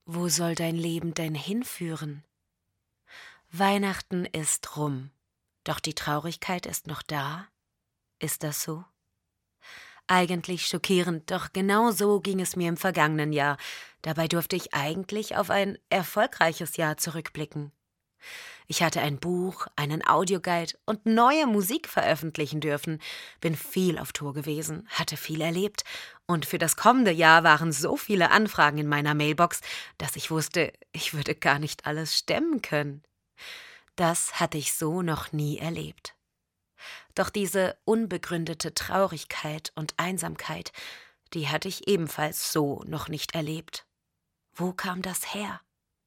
Wo soll dein Leben denn hinführen? Weihnachten ist rum, doch die Traurigkeit ist noch da. Ist das so? Eigentlich schockierend, doch genau so ging es mir im vergangenen Jahr. Dabei durfte ich eigentlich auf ein erfolgreiches Jahr zurückblicken. Ich hatte ein Buch, einen Audioguide und neue Musik veröffentlichen dürfen, bin viel auf Tour gewesen, hatte viel erlebt und für das kommende Jahr waren so viele Anfragen in meiner Mailbox, dass ich wusste, ich würde gar nicht alles stemmen können. Das hatte ich so noch nie erlebt. Doch diese unbegründete Traurigkeit und Einsamkeit, die hatte ich ebenfalls so noch nicht erlebt. Wo kam das her?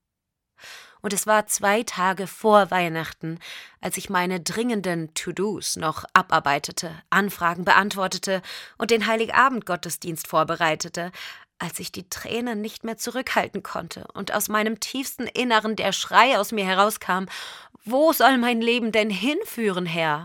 Und es war 2 Tage vor Weihnachten, als ich meine dringenden To-Dos noch abarbeitete, Anfragen beantwortete und den Heiligabend-Gottesdienst vorbereitete, als ich die Tränen nicht mehr zurückhalten konnte und aus meinem tiefsten Inneren der Schrei aus mir herauskam: »Wo soll mein Leben denn hinführen, Herr?«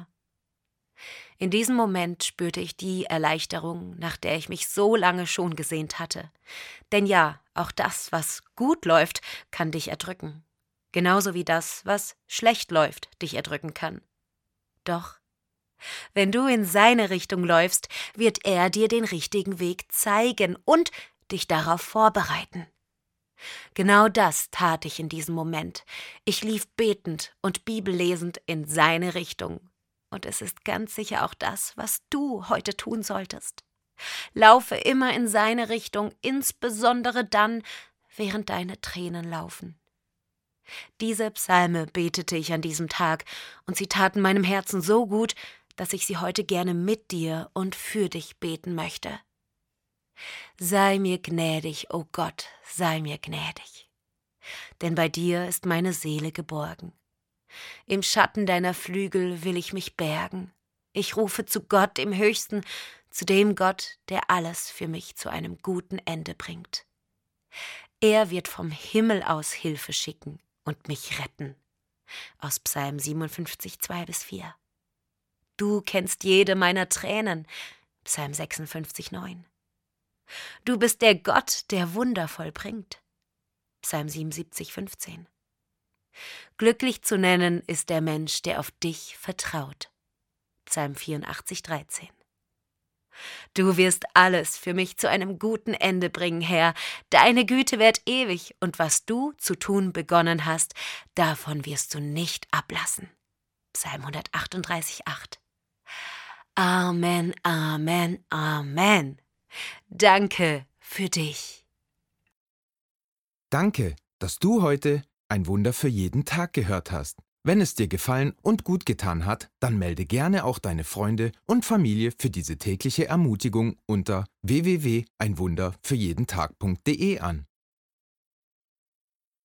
In diesem Moment spürte ich die Erleichterung, nach der ich mich so lange schon gesehnt hatte. Denn ja, auch das, was gut läuft, kann dich erdrücken. Genauso wie das, was schlecht läuft, dich erdrücken kann. Doch, wenn du in seine Richtung läufst, wird er dir den richtigen Weg zeigen und dich darauf vorbereiten. Genau das tat ich in diesem Moment. Ich lief betend und bibellesend in seine Richtung. Und es ist ganz sicher auch das, was du heute tun solltest. Laufe immer in seine Richtung, insbesondere dann, während deine Tränen laufen. Diese Psalme betete ich an diesem Tag, und sie taten meinem Herzen so gut, dass ich sie heute gerne mit dir und für dich beten möchte. Sei mir gnädig, o Gott, sei mir gnädig. Denn bei dir ist meine Seele geborgen. Im Schatten deiner Flügel will ich mich bergen. Ich rufe zu Gott im Höchsten, zu dem Gott, der alles für mich zu einem guten Ende bringt. Er wird vom Himmel aus Hilfe schicken und mich retten. Aus Psalm 57, 2-4. Du kennst jede meiner Tränen. Psalm 56, 9. Du bist der Gott, der Wunder vollbringt. Psalm 77, 15. Glücklich zu nennen ist der Mensch, der auf dich vertraut. Psalm 84, 13. Du wirst alles für mich zu einem guten Ende bringen, Herr. Deine Güte währt ewig, und was du zu tun begonnen hast, davon wirst du nicht ablassen. Psalm 138, 8. Amen, Amen, Amen. Danke für dich. Danke, dass du heute ein Wunder für jeden Tag gehört hast. Wenn es dir gefallen und gut getan hat, dann melde gerne auch deine Freunde und Familie für diese tägliche Ermutigung unter www.einwunderfürjedentag.de an.